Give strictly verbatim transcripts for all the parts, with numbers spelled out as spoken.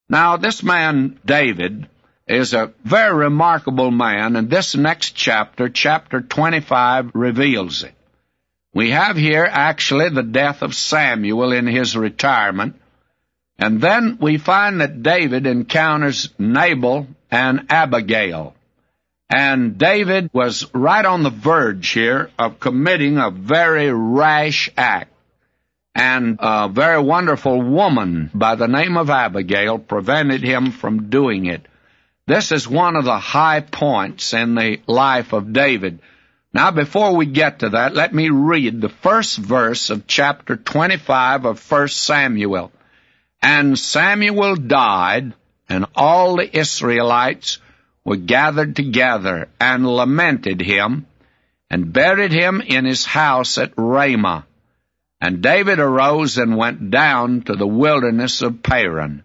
Now, this man, David, is a very remarkable man, and this next chapter, chapter twenty-five, reveals it. We have here actually the death of Samuel in his retirement, and then we find that David encounters Nabal and Abigail. And David was right on the verge here of committing a very rash act. And a very wonderful woman by the name of Abigail prevented him from doing it. This is one of the high points in the life of David. Now, before we get to that, let me read the first verse of chapter twenty-five of First Samuel. And Samuel died, and all the Israelites were gathered together and lamented him, and buried him in his house at Ramah. And David arose and went down to the wilderness of Paran.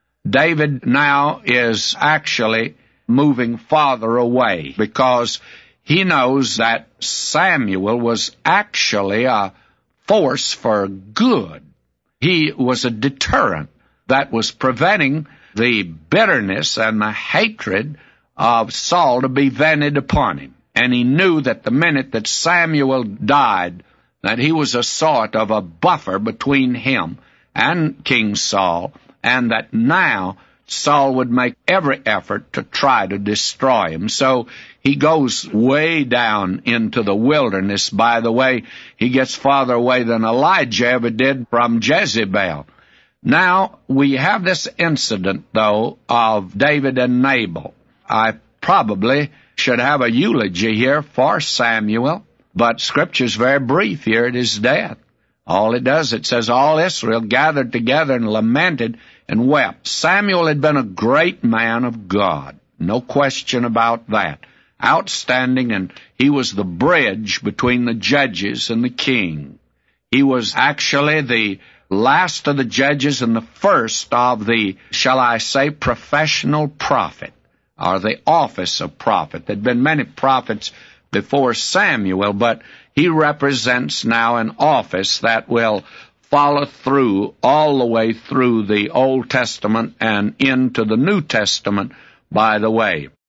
David now is actually moving farther away because he knows that Samuel was actually a force for good. He was a deterrent that was preventing the bitterness and the hatred of Saul to be vented upon him. And he knew that the minute that Samuel died, that he was a sort of a buffer between him and King Saul, and that now Saul would make every effort to try to destroy him. So he goes way down into the wilderness. By the way, he gets farther away than Elijah ever did from Jezebel. Now, we have this incident, though, of David and Nabal. I probably should have a eulogy here for Samuel, but Scripture's very brief here at his death. All it does, it says, all Israel gathered together and lamented and wept. Samuel had been a great man of God. No question about that. Outstanding, and he was the bridge between the judges and the king. He was actually the last of the judges and the first of the, shall I say, professional prophet, or the office of prophet. There had been many prophets before Samuel, but he represents now an office that will follow through all the way through the Old Testament and into the New Testament, by the way.